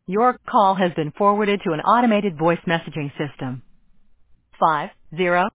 Your call has been forwarded to an automated voice messaging system. 50